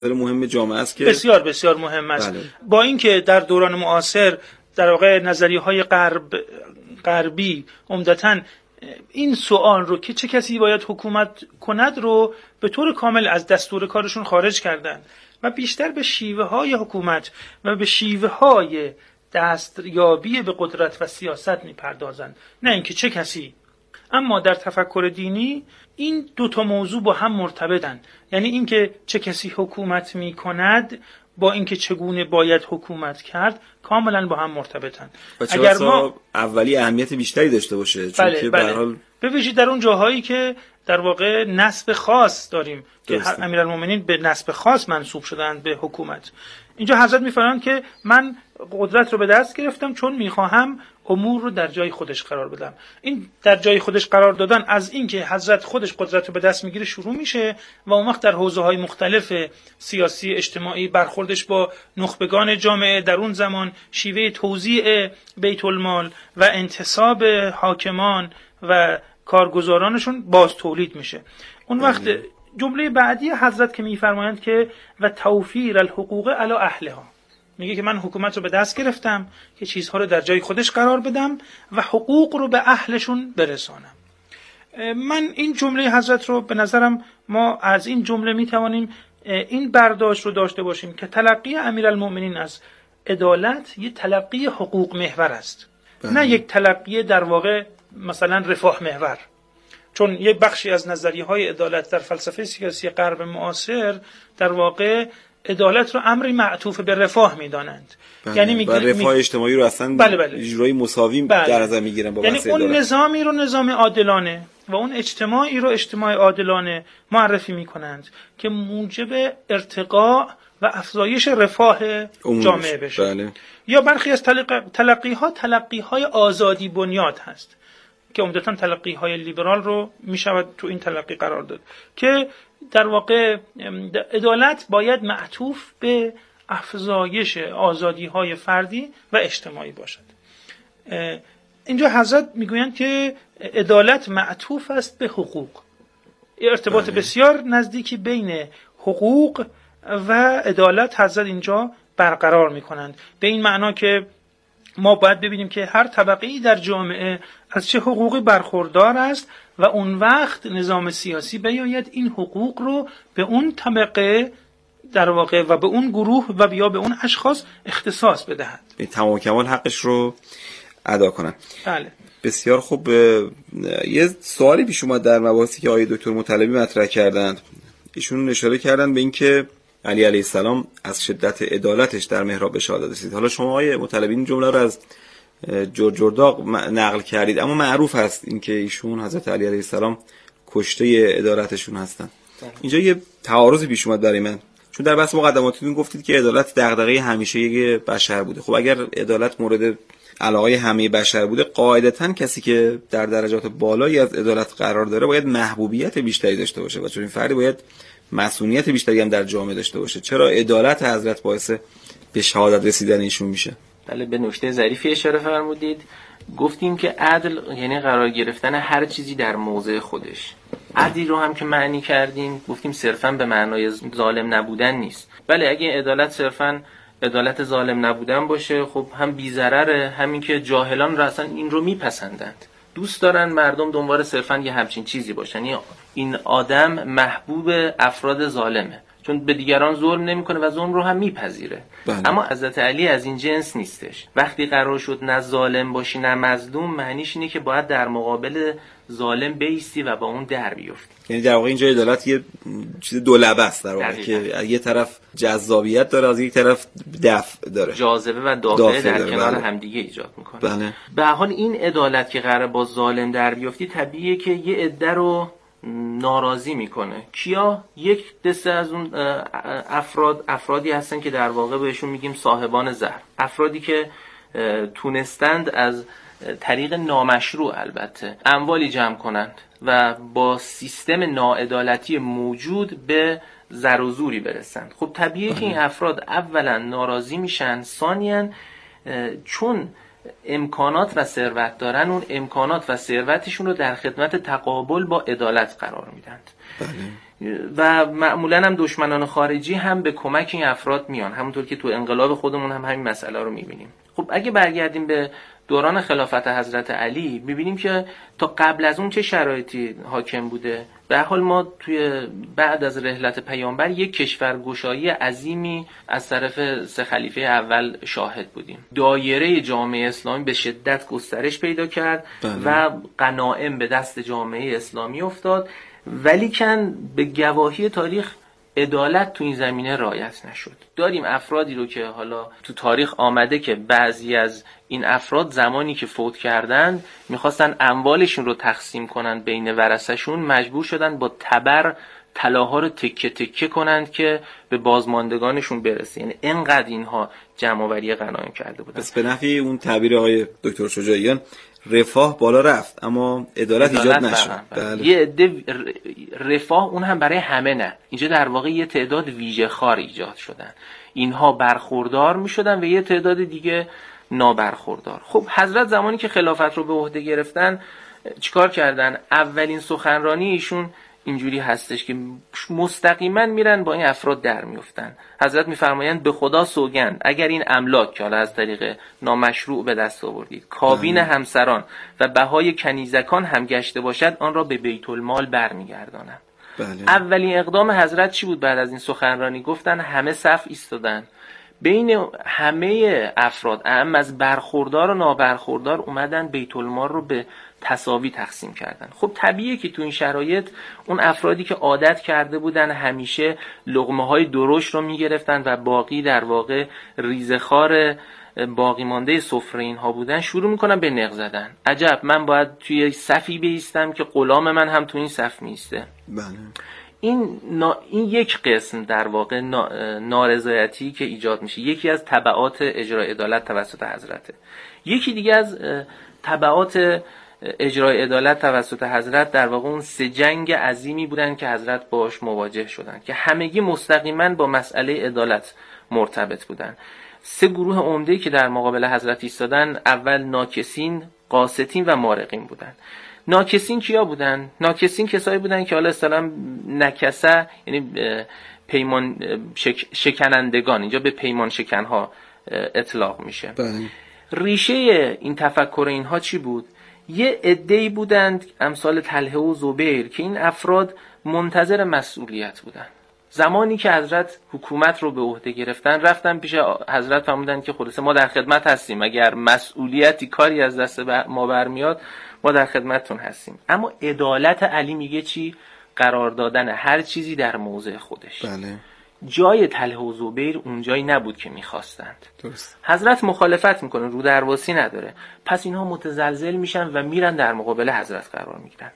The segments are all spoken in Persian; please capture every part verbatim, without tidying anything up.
مهم جامعه است که بسیار بسیار مهم است. بله. با اینکه در دوران معاصر در واقع نظریه‌های غرب غربی عمدتاً این سوال رو که چه کسی باید حکومت کند رو به طور کامل از دستور کارشون خارج کردن و بیشتر به شیوه های حکومت و به شیوه های دستیابی به قدرت و سیاست میپردازند، نه اینکه چه کسی. اما در تفکر دینی این دو تا موضوع با هم مرتبطن، یعنی اینکه چه کسی حکومت میکند با اینکه چگونه باید حکومت کرد کاملا با هم مرتبطن. اگر ما اولی اهمیت بیشتری داشته باشه، چون بله که بله. به هر حال به ویژه در اون جاهایی که در واقع نسب خاص داریم که امیرالمومنین به نسب خاص منسوب شدند به حکومت. اینجا حضرت میفرمایند که من قدرت رو به دست گرفتم چون میخواهم امور رو در جای خودش قرار بدم. این در جای خودش قرار دادن از اینکه حضرت خودش قدرت رو به دست میگیره شروع میشه و اون وقت در حوزه‌های مختلف سیاسی اجتماعی برخوردش با نخبگان جامعه در اون زمان، شیوه توزیع بیت المال و انتصاب حاکمان و کارگزارانشون باز تولید میشه. اون وقت جمله بعدی حضرت که میفرمایند که و توفیر الحقوق علی اهلها، میگه که من حکومت رو به دست گرفتم که چیزها رو در جای خودش قرار بدم و حقوق رو به اهلشون برسانم. من این جمله حضرت رو به نظرم ما از این جمله میتوانیم این برداشت رو داشته باشیم که تلقی امیرالمومنین از عدالت یه تلقی حقوق محور است، نه یک تلقی در واقع مثلا رفاه محور. چون یک بخشی از نظریه‌های عدالت در فلسفه سیاسی غرب معاصر در واقع عدالت رو امری معطوف به رفاه می‌دانند. یعنی میگن رفاه اجتماعی رو اصلا بله بله. اجرای مساوی بله. در نظر می‌گیرن با یعنی بحث اون عدالت. نظامی رو نظام عادلانه و اون اجتماعی رو اجتماع عادلانه معرفی می‌کنند که موجب ارتقاء و افزایش رفاه جامعه بشه. بله. یا برخی از تلقی‌ها تلقی‌های آزادی بنیاد هست که عمدتاً تلقی‌های لیبرال رو میشود تو این تلقی قرار داد که در واقع عدالت باید معطوف به افزایش آزادی‌های فردی و اجتماعی باشد. اینجا حضرت میگویند که عدالت معطوف است به حقوق. ارتباط بله. بسیار نزدیکی بین حقوق و عدالت حضرت اینجا برقرار میکنند، به این معنا که ما باید ببینیم که هر طبقه‌ای در جامعه از چه حقوقی برخوردار است و اون وقت نظام سیاسی بیاید این حقوق رو به اون طبقه در واقع و به اون گروه و یا به اون اشخاص اختصاص بدهد، به تمام کمال حقش رو ادا کنن. بله. بسیار خوب. یه سوالی پیش اومد در مباحثی که آقای دکتر مطلبی مطرح کردند. ایشون اشاره کردن به اینکه علی علیه السلام از شدت عدالتش در محراب شهادت رسید. حالا شما آقای مطلبی این جمله رو از جرجرداق نقل کردید، اما معروف هست اینکه ایشون حضرت علی علیه السلام کشته عدالتشون هستن. اینجا یه تعارضی پیش اومد برای من، چون در بحث مقدماتتون گفتید که عدالت دغدغه همیشگی بشر بوده. خب اگر عدالت مورد علاقه همه بشر بوده، قاعدتاً کسی که در درجات بالایی از عدالت قرار داره باید محبوبیت بیشتری داشته باشه و چون این فردی باید مسئولیت بیشتری هم در جامعه داشته باشه. چرا عدالت حضرت باعث به شهادت رسیدن ایشون میشه؟ بله، به نکته ظریفی اشاره فرمودید. گفتیم که عدل یعنی قرار گرفتن هر چیزی در موضع خودش. عدل رو هم که معنی کردیم گفتیم صرفاً به معنای ظالم نبودن نیست. بله، اگه عدالت صرفاً عدالت ظالم نبودن باشه، خب هم بی‌ضرره، همین که جاهلان رو اصلا این رو میپسندند، دوست دارن مردم دنبال صرفاً یه همچین چیزی باشن، یعنی این آدم محبوب افراد ظالمه چون به دیگران ظلم نمیکنه و ظلم رو هم میپذیره. بله. اما حضرت علی از این جنس نیستش. وقتی قرار شد نه ظالم باشی نه مظلوم، معنیش اینه که باید در مقابل ظالم بیستی و با اون در بیفتی. یعنی در واقع اینجا عدالت یه چیز دولبه است در واقع که یه طرف جذابیت داره، از یک طرف دفع داره، جاذبه و دافعه در داره. کنار بله. همدیگه ایجاد میکنه. بله. به هر حال این عدالت که قراره با ظالم در بیفتی، طبیعیه که یه عده رو ناراضی میکنه. کیا؟ یک دسته از اون افراد افرادی هستن که در واقع بهشون میگیم صاحبان زهر، افرادی که تونستند از طریق نامشروع البته اموالی جمع کنند و با سیستم ناعدالتی موجود به زر و زوری برسند. خب طبیعیه که این افراد اولا ناراضی میشن، ثانیاً چون امکانات و ثروت دارن، اون امکانات و ثروتشون رو در خدمت تقابل با عدالت قرار میدن. و معمولا هم دشمنان خارجی هم به کمک این افراد میان، همونطور که تو انقلاب خودمون هم همین مسئله رو میبینیم. خب اگه برگردیم به دوران خلافت حضرت علی میبینیم که تا قبل از اون چه شرایطی حاکم بوده. به هر حال ما توی بعد از رحلت پیامبر یک کشورگشایی عظیمی از طرف سه خلیفه اول شاهد بودیم. دایره جامعه اسلامی به شدت گسترش پیدا کرد بله. و غنایم به دست جامعه اسلامی افتاد، ولیکن به گواهی تاریخ عدالت تو این زمینه رعایت نشد. داریم افرادی رو که حالا تو تاریخ آمده که بعضی از این افراد زمانی که فوت کردند میخواستن اموالشون رو تقسیم کنن بین ورثه‌شون، مجبور شدن با تبر طلاها رو تکه تکه کنند که به بازماندگانشون برسه. یعنی اینقدر اینها جمع‌آوری غنایم کرده بودن. پس به نفی اون تعبیر آقای دکتر شجاعیان رفاه بالا رفت اما عدالت ایجاد نشد. بله. یه عده رفاه اون هم برای همه نه. اینجا در واقع یه تعداد ویژه خوار ایجاد شدن. اینها برخوردار میشدن و یه تعداد دیگه نابرخوردار. خب حضرت زمانی که خلافت رو به عهده گرفتن چیکار کردن؟ اولین سخنرانی ایشون اینجوری هستش که مستقیما میرن با این افراد در میفتن. حضرت میفرمایند به خدا سوگند اگر این املاک که حالا از طریق نامشروع به دست آوردید کابین همسران و بهای کنیزکان هم گشته باشد آن را به بیت المال برمیگردانم. بله. اولین اقدام حضرت چی بود بعد از این سخنرانی؟ گفتن همه صف ایستادن، بین همه افراد اهم از برخوردار و نابرخوردار اومدن بیت المال رو به تساوی تقسیم کردن. خب طبیعیه که تو این شرایط اون افرادی که عادت کرده بودن همیشه لقمه های درشت رو میگرفتن و باقی در واقع ریزخوار باقی مانده سفره اینها بودن، شروع میکنن به نق زدن. عجب من باید توی صفی بیستم که غلام من هم تو این صف میسته. بله. این نا... این یک قسم در واقع نا... نارضایتی که ایجاد میشه، یکی از تبعات اجرای عدالت توسط حضرته. یکی دیگه از تبعات اجرای عدالت توسط حضرت در واقع اون سه جنگ عظیمی بودن که حضرت باش مواجه شدن که همگی مستقیما با مسئله عدالت مرتبط بودن. سه گروه عمده‌ای که در مقابل حضرت ایستادن، اول ناکسین، قاسطین و مارقین بودن. ناکسین کیا بودن؟ ناکسین کسایی بودن که حالا اصطلاحاً نکسه یعنی پیمان شک... شکنندگان، اینجا به پیمان شکنها اطلاق میشه. بله. ریشه این تفکر اینها چی بود؟ یه عده‌ای بودند امثال طلحه و زبیر که این افراد منتظر مسئولیت بودن. زمانی که حضرت حکومت رو به عهده گرفتن رفتن پیش حضرت فرمودن که خلاصه ما در خدمت هستیم، اگر مسئولیتی کاری از دست ما برمیاد ما در خدمتتون هستیم. اما عدالت علی میگه چی؟ قرار دادن هر چیزی در موضع خودش. بله. جای طلحه و زبیر اون جایی نبود که میخواستند. درست. حضرت مخالفت میکنه، رو درواسی نداره، پس اینها متزلزل میشن و میرن در مقابل حضرت قرار میگیرن.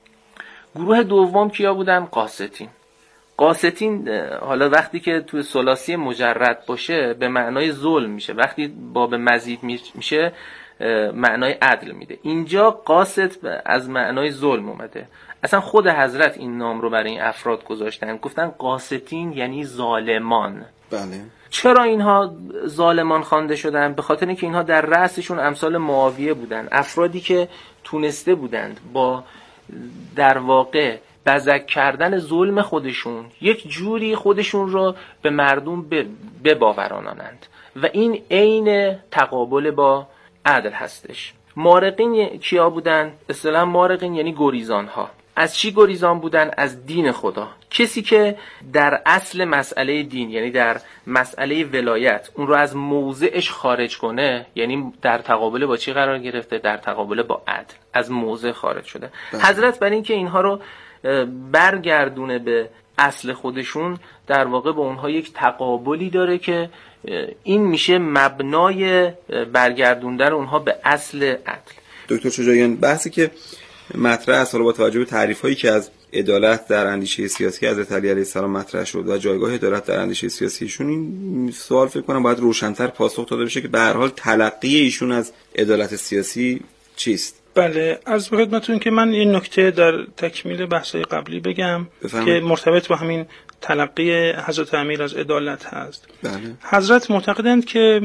گروه دوم کیا بودن؟ قاسطین. قاسطین حالا وقتی که توی ثلاثی مجرد باشه به معنای ظلم میشه، وقتی باب مزید میشه معنای عدل میده. اینجا قاسط از معنای ظلم اومده. اصلا خود حضرت این نام رو برای این افراد گذاشتن، گفتن قاسطین یعنی ظالمان. بله. چرا اینها ظالمان خوانده شدن؟ به خاطر اینکه اینها در رأسشون امثال معاویه بودن، افرادی که تونسته بودند با در واقع بزک کردن ظلم خودشون یک جوری خودشون رو به مردم بباورانند و این عین تقابل با عدل هستش. مارقین کیا بودن؟ اصطلاحاً مارقین یعنی گریزان ها. از چی گریزان بودن؟ از دین خدا. کسی که در اصل مسئله دین یعنی در مسئله ولایت اون رو از موضعش خارج کنه، یعنی در تقابل با چی قرار گرفته؟ در تقابل با عدل، از موضع خارج شده. بله. حضرت برای اینکه اینها رو برگردونه به اصل خودشون در واقع با اونها یک تقابلی داره که این میشه مبنای برگردوندن اونها به اصل عدل. دکتر شجاعیان، بحثی که مطرح است حالا با توجه به تعریف‌هایی که از عدالت در اندیشه سیاسی حضرت علی علیه السلام مطرح شد و جایگاه عدالت در اندیشه سیاسیشون، این سوال فکر کنم باید روشن‌تر پاسخ داده بشه که به هر حال تلقی ایشون از عدالت سیاسی چیست؟ بله، عرض به خدمتتون که من این نکته در تکمیل بحث‌های قبلی بگم بفهم. که مرتبط با همین تلقی حضرت امیر از عدالت هست. بله. حضرت معتقدند که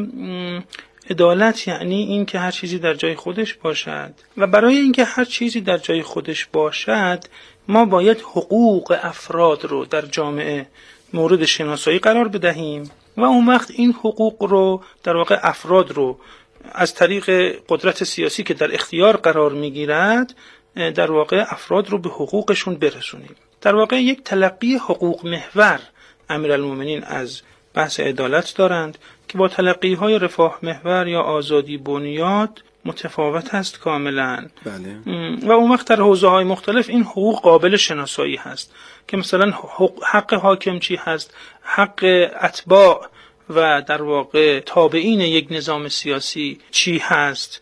عدالت یعنی این که هر چیزی در جای خودش باشد و برای اینکه هر چیزی در جای خودش باشد ما باید حقوق افراد رو در جامعه مورد شناسایی قرار بدهیم و اون وقت این حقوق رو در واقع افراد رو از طریق قدرت سیاسی که در اختیار قرار میگیرد در واقع افراد رو به حقوقشون برسونیم. در واقع یک تلقی حقوق محور امیرالمومنین از بحث عدالت دارند که با تلقی‌های رفاه محور یا آزادی بنیاد متفاوت است کاملا. بله. و اون وقت در حوزه‌های مختلف این حقوق قابل شناسایی هست که مثلا حق حاکم چی هست، حق اتباع و در واقع تابعین یک نظام سیاسی چی هست،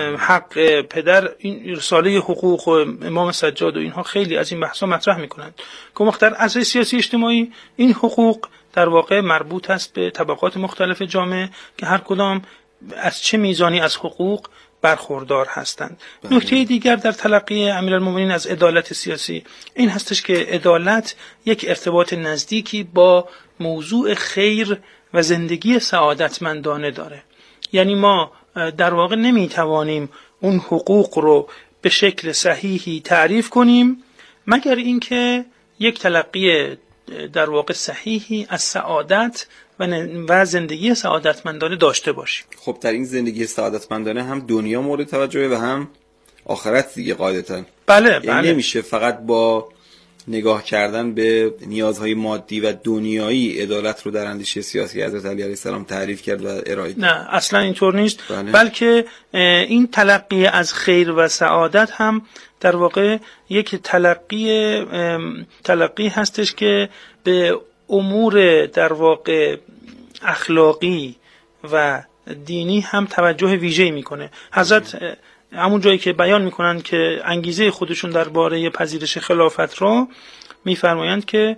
حق پدر. این رساله حقوق و امام سجاد و اینها خیلی از این بحثا مطرح میکنند که وقت در عصر سیاسی اجتماعی این حقوق در واقع مربوط است به طبقات مختلف جامعه که هر کدام از چه میزانی از حقوق برخوردار هستند. نکته دیگر در تلقی امیرالمومنین از عدالت سیاسی این هستش که عدالت یک ارتباط نزدیکی با موضوع خیر و زندگی سعادتمندانه داره. یعنی ما در واقع نمیتوانیم اون حقوق رو به شکل صحیحی تعریف کنیم مگر اینکه یک تلقی در واقع صحیحی از سعادت و زندگی سعادتمندانه داشته باشیم. خب در این زندگی سعادتمندانه هم دنیا مورد توجهه و هم آخرت دیگه قاعدتاً. بله یعنی بله. نمیشه فقط با نگاه کردن به نیازهای مادی و دنیایی عدالت رو در اندیشه سیاسی حضرت علی علیه السلام تعریف کرد و ارائه داد. نه اصلا اینطور نیست. بله. بلکه این تلقی از خیر و سعادت هم در واقع یک تلقی تلقی هستش که به امور در واقع اخلاقی و دینی هم توجه ویژه‌ای میکنه. حضرت همون جایی که بیان میکنن که انگیزه خودشون درباره پذیرش خلافت رو میفرمایند که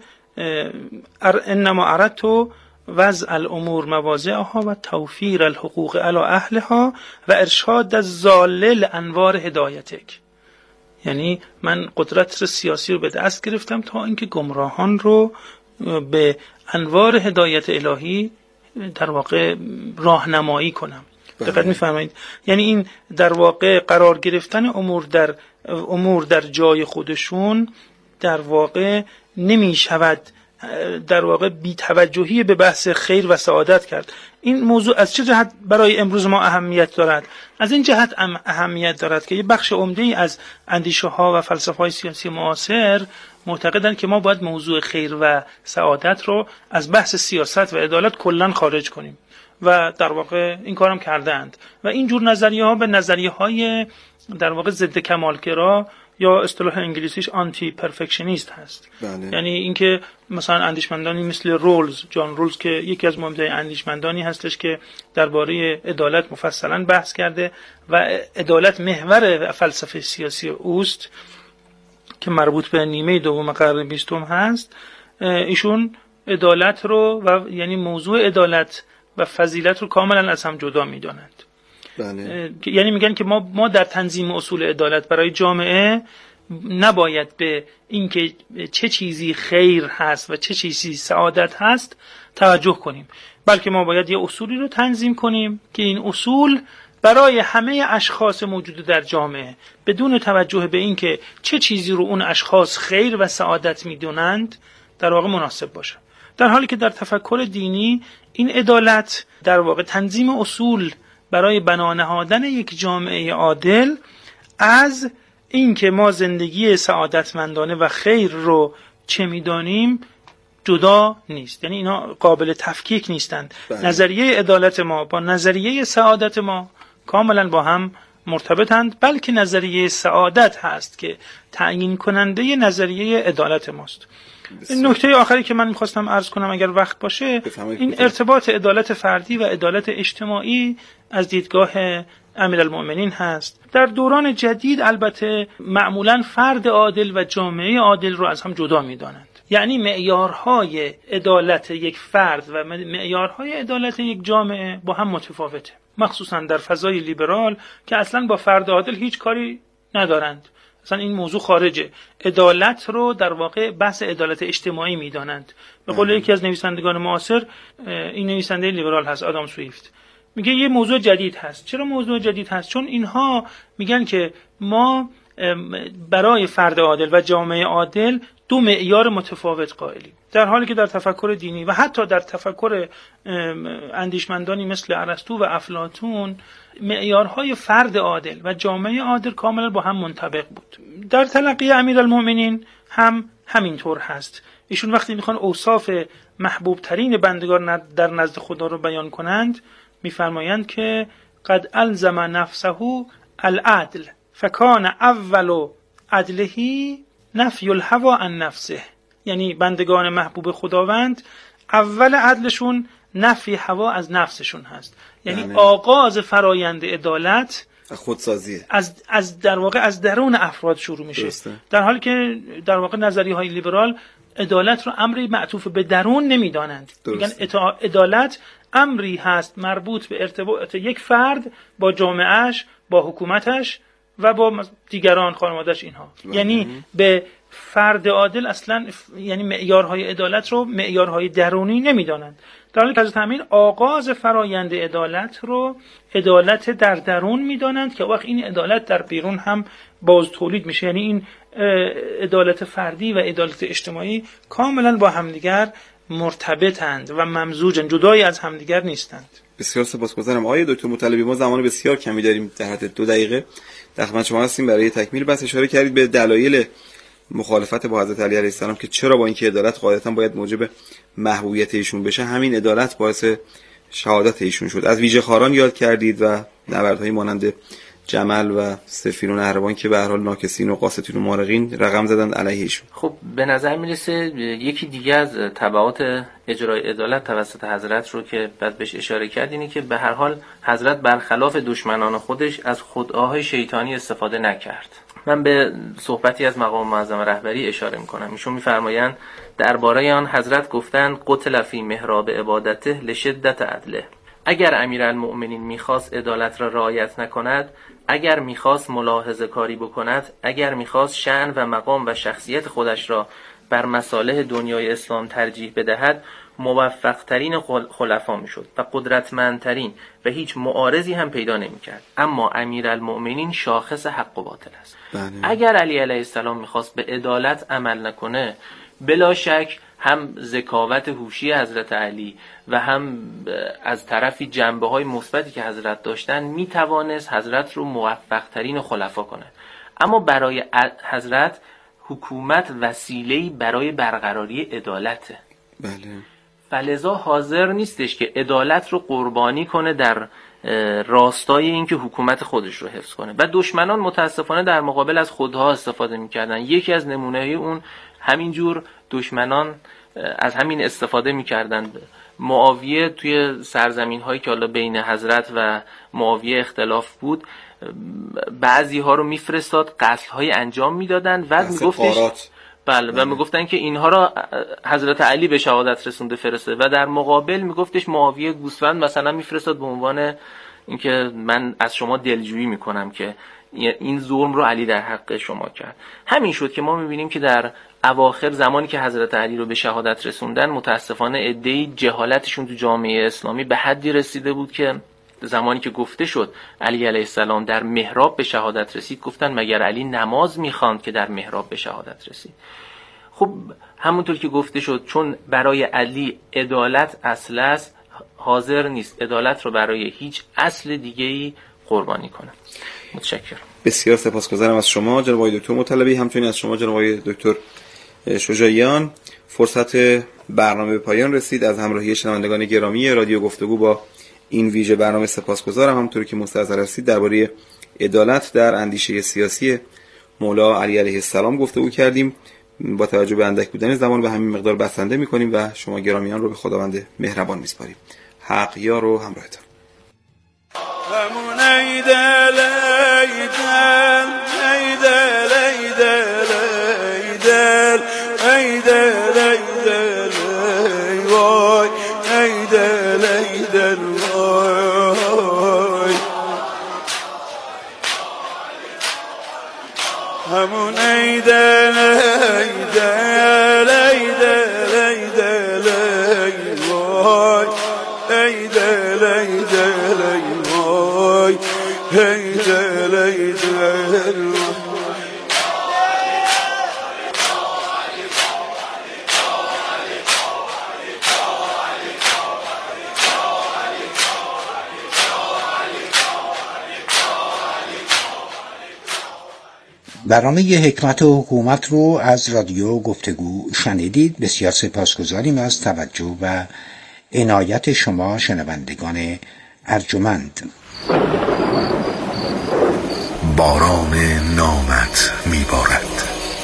انما اردت وضع الامور مواضعها و توفیر الحقوق علی اهلها و ارشاد الضال انوار هدایتک. یعنی من قدرت سیاسی رو به دست گرفتم تا اینکه گمراهان رو به انوار هدایت الهی در واقع راهنمایی کنم. دقت می‌فرمایید؟ یعنی این در واقع قرار گرفتن امور در امور در جای خودشون در واقع نمی‌شود در واقع بی‌توجهی به بحث خیر و سعادت کرد. این موضوع از چه جهت برای امروز ما اهمیت دارد؟ از این جهت اهمیت دارد که یه بخش عمده‌ای از اندیشه‌ها و فلسفه‌های سیاسی معاصر معتقدند که ما باید موضوع خیر و سعادت رو از بحث سیاست و عدالت کلاً خارج کنیم و در واقع این کارم کردند و این جور نظریه‌ها به نظریه‌های در واقع ضد کمالگرا یا اصطلاح انگلیسیش آنتی پرفکشنیست هست. بله. یعنی اینکه مثلا اندیشمندانی مثل رولز، جان رولز که یکی از مهمترین اندیشمندانی هستش که درباره عدالت مفصلا بحث کرده و عدالت محور فلسفه سیاسی اوست که مربوط به نیمه دوم قرن بیستم هست، ایشون عدالت رو و یعنی موضوع عدالت و فضیلت رو کاملا از هم جدا می‌دانند. بله. یعنی میگن که ما ما در تنظیم اصول عدالت برای جامعه نباید به اینکه چه چیزی خیر هست و چه چیزی سعادت هست توجه کنیم، بلکه ما باید یه اصولی رو تنظیم کنیم که این اصول برای همه اشخاص موجود در جامعه بدون توجه به اینکه چه چیزی رو اون اشخاص خیر و سعادت میدونند در واقع مناسب باشه. در حالی که در تفکر دینی این عدالت در واقع تنظیم اصول برای بنا نهادن یک جامعه عادل از اینکه ما زندگی سعادتمندانه و خیر رو چه می‌دانیم جدا نیست. یعنی اینا قابل تفکیک نیستند. بله. نظریه عدالت ما با نظریه سعادت ما کاملا با هم مرتبطند، بلکه نظریه سعادت هست که تعیین کننده نظریه عدالت ماست. این نکته آخری که من می‌خواستم عرض کنم اگر وقت باشه، این ارتباط عدالت فردی و عدالت اجتماعی از دیدگاه امیرالمؤمنین هست. در دوران جدید البته معمولاً فرد عادل و جامعه عادل رو از هم جدا می‌دانند. یعنی معیارهای عدالت یک فرد و معیارهای عدالت یک جامعه با هم متفاوته، مخصوصاً در فضای لیبرال که اصلاً با فرد عادل هیچ کاری ندارند. اصلا این موضوع خارجه. عدالت رو در واقع بحث عدالت اجتماعی میدانند. به قول یکی از نویسندگان معاصر، این نویسنده لیبرال هست، آدام سویفت، میگه یه موضوع جدید هست. چرا موضوع جدید هست؟ چون اینها میگن که ما برای فرد عادل و جامعه عادل دو معیار متفاوت قائلیم، در حالی که در تفکر دینی و حتی در تفکر اندیشمندانی مثل ارسطو و افلاطون معیارهای فرد عادل و جامعه عادل کاملا با هم منطبق بود. در تلقی امیرالمؤمنین هم همینطور هست. ایشون وقتی میخوان اوصاف محبوب ترین بندگان در نزد خدا رو بیان کنند میفرمایند که قد الزم نفسه العدل فکان اول عدله نفی الهوى عن نفسه، یعنی بندگان محبوب خداوند اول عدلشون نفی هوا از نفسشون هست، یعنی دانه. آغاز فرایند عدالت خودسازی از از در واقع از درون افراد شروع میشه. درسته. در حالی که در واقع نظریه‌های لیبرال عدالت رو امری معطوف به درون نمیدانند، میگن عدالت امری هست مربوط به ارتباط یک فرد با جامعهش، با حکومتش و با دیگران، خانواده‌اش، اینها. یعنی به فرد عادل اصلا یعنی معیارهای عدالت رو معیارهای درونی نمیدانند، در حالی که از همین آغاز فرایند عدالت رو عدالت در درون میدانند که وقت این عدالت در بیرون هم باز تولید میشه. یعنی این عدالت فردی و عدالت اجتماعی کاملا با همدیگر مرتبطند و ممزوجند، جدایی از همدیگر نیستند. بسیار سپاسگزارم آقای دکتر مطلبی. ما زمان بسیار کمی داریم، در حد دو دقیقه در خدمت شما هستیم. برای تکمیل بحث اشاره کردید به دلایل مخالفت با حضرت علی علیه السلام که چرا با اینکه عدالت قاعدتاً باید موجب محبوبیت ایشون بشه، همین عدالت باعث شهادت ایشون شد. از ویژه خاران یاد کردید و نبردهای مانند جمل و سفین و نهروان که به هر حال ناکسین و قاستین و مارقین رقم زدند علیه ایشون. خب به نظر میرسه یکی دیگه از تبعات اجرای عدالت توسط حضرت رو که بعد بهش اشاره کرد اینه که به هر حال حضرت برخلاف دشمنان خودش از خدعاهای شیطانی استفاده نکرد. من به صحبتی از مقام معظم رهبری اشاره میکنم. ایشون میفرمایند درباره آن حضرت گفتند قتل فی محراب عبادته لشدت عدله. اگر امیرالمؤمنین میخواست عدالت را رعایت نکند، اگر میخواست ملاحظه کاری بکند، اگر میخواست شأن و مقام و شخصیت خودش را بر مصالح دنیای اسلام ترجیح بدهد، موفق ترین خلفا میشد و قدرتمندترین و هیچ معارضی هم پیدا نمیکرد. اما امیرالمؤمنین شاخص حق و باطل است. بله. اگر علی علیه السلام میخواست به عدالت عمل نکنه، بلا شک هم ذکاوت هوشی حضرت علی و هم از طرفی جنبه های مثبتی که حضرت داشتن میتوانست حضرت رو موفق ترین خلفا کنه. اما برای حضرت حکومت وسیله‌ای برای برقراری عدالته. بله. فلذا حاضر نیستش که عدالت رو قربانی کنه در راستای این که حکومت خودش رو حفظ کنه و دشمنان متاسفانه در مقابل از خودها استفاده میکردن. یکی از نمونه اون همینجور دشمنان از همین استفاده میکردن. معاویه توی سرزمین هایی که حالا بین حضرت و معاویه اختلاف بود، بعضی ها رو میفرستاد، قتل های انجام میدادن و میگفتش بله و میگفتن که اینها را حضرت علی به شهادت رسونده فرسته و در مقابل میگفتش معاویه گوسفند مثلا میفرستاد به عنوان اینکه من از شما دلجویی میکنم که این ظلم رو علی در حق شما کرد. همین شد که ما میبینیم که در اواخر زمانی که حضرت علی رو به شهادت رسوندن، متاسفانه عده‌ای جهالتشون تو جامعه اسلامی به حدی رسیده بود که زمانی که گفته شد علی علیه السلام در محراب به شهادت رسید، گفتن مگر علی نماز میخواند که در محراب به شهادت رسید؟ خب همونطور که گفته شد، چون برای علی عدالت اصل است، حاضر نیست عدالت رو برای هیچ اصل دیگه‌ای قربانی کنه. متشکرم. بسیار سپاسگزارم از شما جناب آقای دکتر مطلبی، همچنین از شما جناب آقای دکتر شجاعیان. فرصت برنامه به پایان رسید. از همراهی شنوندگان گرامی رادیو گفتگو با این ویژه برنامه سپاسگزارم. همونطوری که مستحضر هستید درباره عدالت در اندیشه سیاسی مولا علی علیه السلام گفتگو کردیم. با توجه به اندک بودن زمان به همین مقدار بسنده می‌کنیم و شما گرامیان رو به خداوند مهربان می‌سپاریم. حق یار و همراهتان. همون ایدل ایدل ایدل ایدل ایدل ایدل ایدل وای ایدل ایدل وای همون ایدل ایدل ایدل ایدل وای ایدل ایدل وای ایدل ایدل برنامه حکمت و حکومت رو از رادیو گفتگو شنیدید. بسیار سپاسگزاریم از توجه و عنایت شما شنوندگان ارجمند. باران نامت میبارد.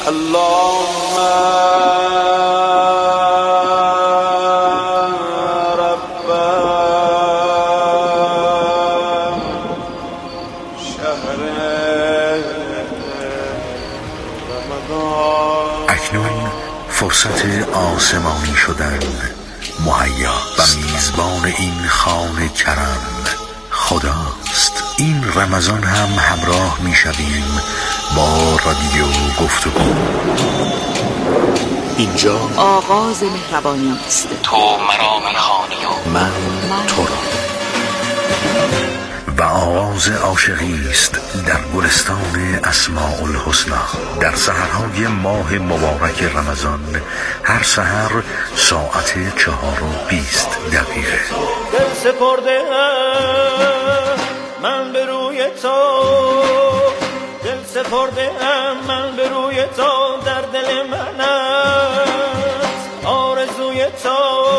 اکنون فرصت آسمانی شدن مهیا و میزبان این خانه کرم خداست. این رمضان هم همراه میشویم با رادیو گفتگو. اینجا آغاز مهربانی است. تو مرا میخوانی و من, من تو را. و آغاز عاشقی است در گلستان اسماء الحسنا. در سحرهای ماه مبارک رمضان هر سحر ساعت چهار و بیست دقیقه. دل سپرده من به روی تو، دل سپرده من به روی تو، در دل من است آرزوی تو.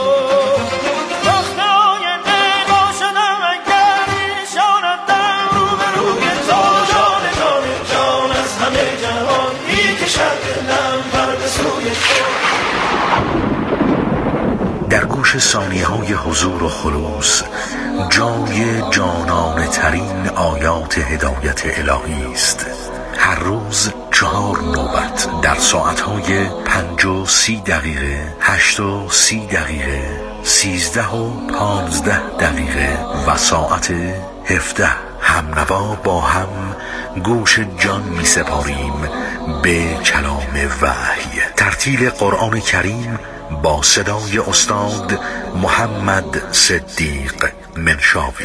در گوش ثانیه های حضور و خلوص جای جانانه ترین آیات هدایت الهی است. هر روز چهار نوبت در ساعتهای پنج و سی دقیقه، هشت و سی دقیقه، سیزده و پانزده دقیقه و ساعت هفده هم نوا با هم گوش جان می سپاریم به کلام وحی. ترتیل قرآن کریم با صدای استاد محمد صدیق منشاوی.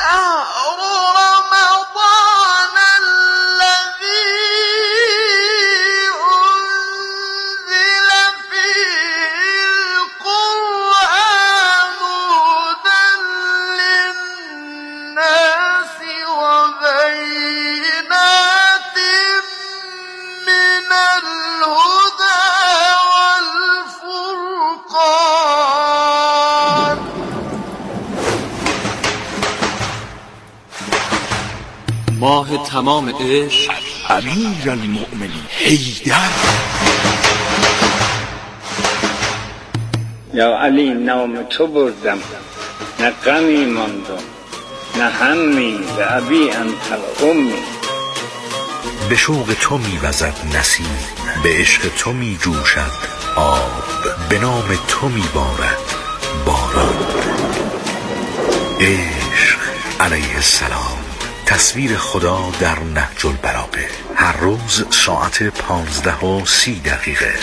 ماه تمام عشق، امیر المؤمنین حیدر. یا علی نام تو بردم، نه غمی ماندم نه همی، به ابی انت امی. به شوق تو میوزد نسیم، به عشق تو میجوشد آب، به نام تو میبارد باران. عشق علیه السلام، تصویر خدا در نهج البلاغه. هر روز ساعت پانزده و سی دقیقه.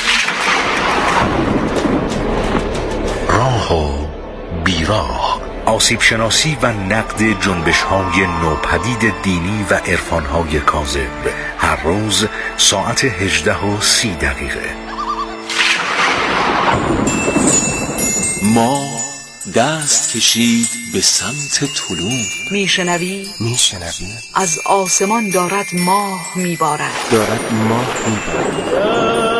راه و بیراه، آسیب شناسی و نقد جنبش های نوپدید دینی و عرفان های کاذب. هر روز ساعت هجده و سی دقیقه. ما دست کشید به سمت طلوع. میشنوی؟ میشنوی؟ از آسمان دارد ماه میبارد. دارد ماه میبارد.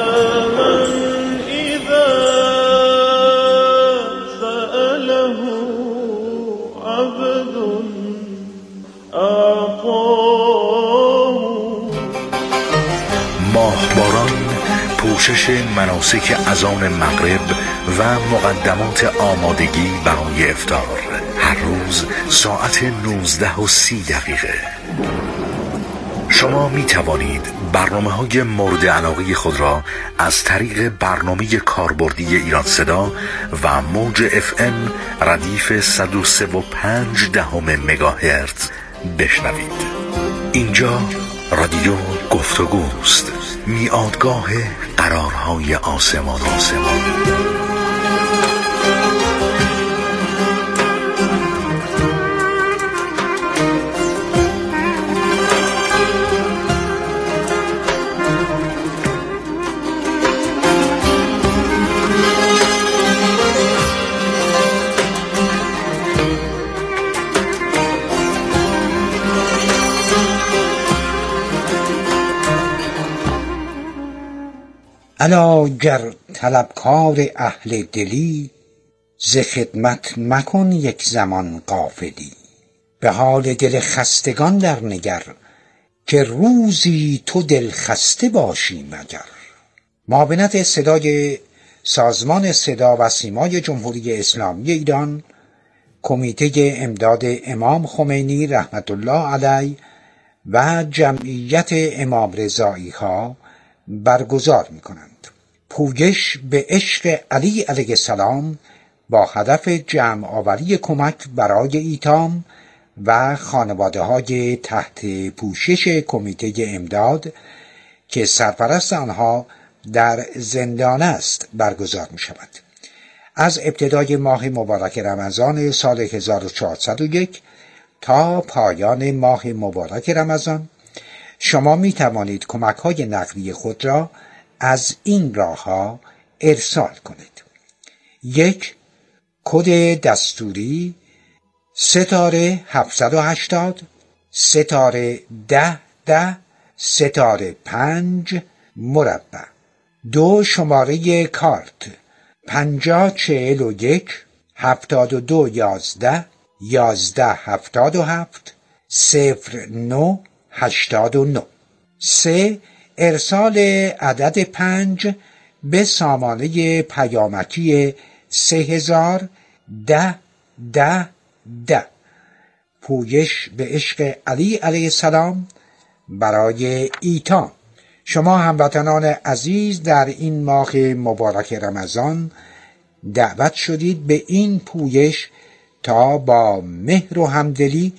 ماهباران پوشش مناسک اذان مغرب و مقدمات آمادگی برای افطار. هر روز ساعت نوزده و سی دقیقه. شما می توانید برنامه های مورد علاقه خود را از طریق برنامه کاربردی ایران صدا و موج اف ام ردیف صد و سه و پنج دهم مگاهرتز بشنوید. اینجا رادیو گفتگوست، میادگاه قرارهای آسمان آسمان. الا گر طلبکار اهل دلی، ز خدمت مکن یک زمان غافلی. به حال دل خستگان در نگر، که روزی تو دل خسته باشی مگر. معاونت صدای سازمان صدا و سیمای جمهوری اسلامی ایران، کمیته امداد امام خمینی رحمت الله علیه و جمعیت امام رضایی ها برگزار می کنند. پویش به عشق علی علیه السلام با هدف جمع آوری کمک برای ایتام و خانواده های تحت پوشش کمیته امداد که سرپرست آنها در زندان است برگزار می شود. از ابتدای ماه مبارک رمضان سال هزار و چهارصد و یک تا پایان ماه مبارک رمضان شما می توانید کمک های نقدی خود را از این راه ها ارسال کنید. یک، کد دستوری ستاره هفتصد و هشتاد ستاره ده ده ستاره پنج مربع. دو، شماره کارت پنجاه چهل و یک هفتاد و دو یازده یازده هفتاد و هفت صفر نه هشتاد و نه. سه، ارسال عدد پنج به سامانه پیامکی سه هزار ده ده ده. پویش به عشق علی علیه السلام برای ایتام. شما هموطنان عزیز در این ماه مبارک رمضان دعوت شدید به این پویش تا با مهر و همدلی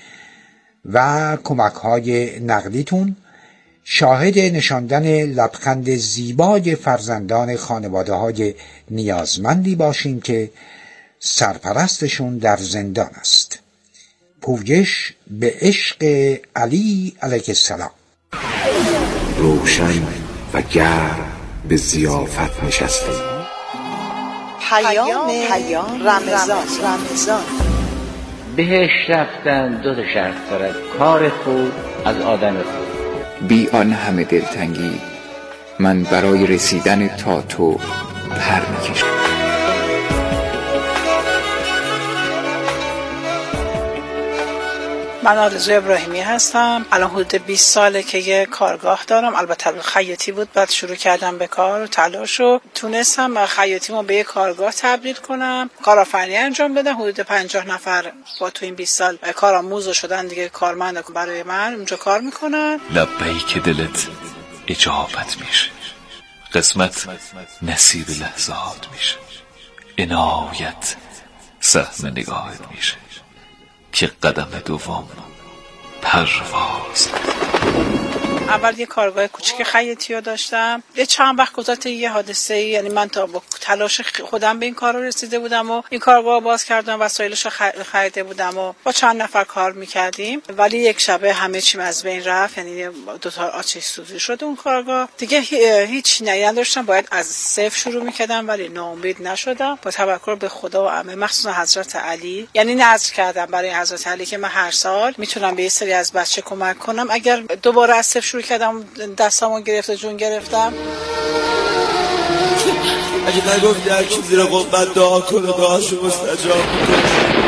و کمک‌های نقدیتون شاهد نشاندن لبخند زیبای فرزندان خانواده‌های نیازمندی باشیم که سرپرستشون در زندان است. پویش به عشق علی علیه السلام. روشن و گرم به ضیافت نشستیم. پیام پیام رمضان رمضان. بهش رفتن دو تا شرط دارد، کار خوب از آدم خوب. بی آن همه دلتنگی من برای رسیدن تا تو پر میکشم. من آرزو ابراهیمی هستم. الان حدود بیست ساله که یه کارگاه دارم. البته خیاطی بود، بعد شروع کردم به کار و تلاش و تونستم خیاطیمو به یه کارگاه تبدیل کنم، کارآفرینی انجام بدم. حدود پنجاه نفر با تو این بیست سال کارآموز شدن دیگه، کارمند برای من اونجا کار میکنن. لبیک دلت اجابت میشه، قسمت نصیب لحظات میشه، عنایت سهم نگاهت میشه که قدم دوم پرواز. اول یه کارگاه کوچیک خیاطی رو داشتم. یه چند وقت گذشت یه حادثه ای، یعنی من تا با تلاش خودم به این کار رسیده بودم و این کارگاه باز کردم، وسایلش رو خریده بودم و با چند نفر کار میکردیم. ولی یک شبه همه چیم از بین رفت، یعنی دو تا آتش سوزی شد اون کارگاه. دیگه هیچ نیازی نداشتم، باید از صفر شروع میکردم، ولی ناامید نشدم. با توکل به خدا و همه، مخصوصا حضرت علی، یعنی نذر کردم برای حضرت علی که من هر سال میتونم به یه سری از بچه کمک کنم. اگر دوباره از صفر شروع کردم دستامو گرفته جون گرفتم. اگه نگفتی هر کی زیر قبت دعا کنه دعاشو مستجاب میکنه.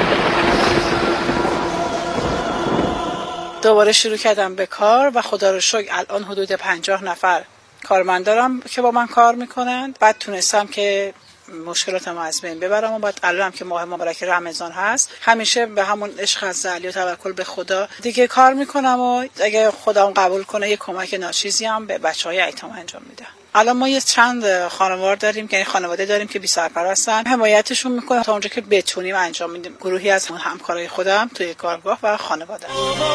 دوباره شروع کردم به کار و خدا رو شکر الان حدود پنجاه نفر کارمند دارم که با من کار میکنن. بعد تونستم که مشکلاتمو از بین ببرم و بعد الانم که ماه مبارک رمضان هست همیشه به همون عشق از علی و توکل به خدا دیگه کار میکنم و اگه خدا اون قبول کنه یه کمک ناچیزی هم به بچهای ایتام انجام میدم. الان ما یه چند خانوار داریم که خانواده داریم که بی سرپرستن، حمایتشون میکنه تا اونجا که بتونیم انجام میدیم. گروهی از همکارای خودم توی کارگاه و خانواده.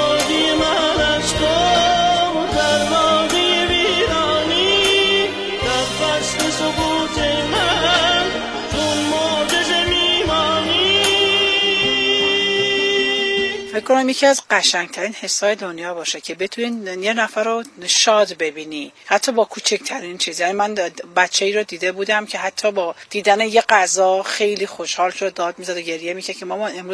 فکر کنم یکی از قشنگترین حسای دنیا باشه که بتونین یه نفر رو شاد ببینی، حتی با کوچکترین چیز. یعنی من بچه‌ای رو دیده بودم که حتی با دیدن یه غذا خیلی خوشحال شد، داد میزد و گریه میکرد که مامان امروز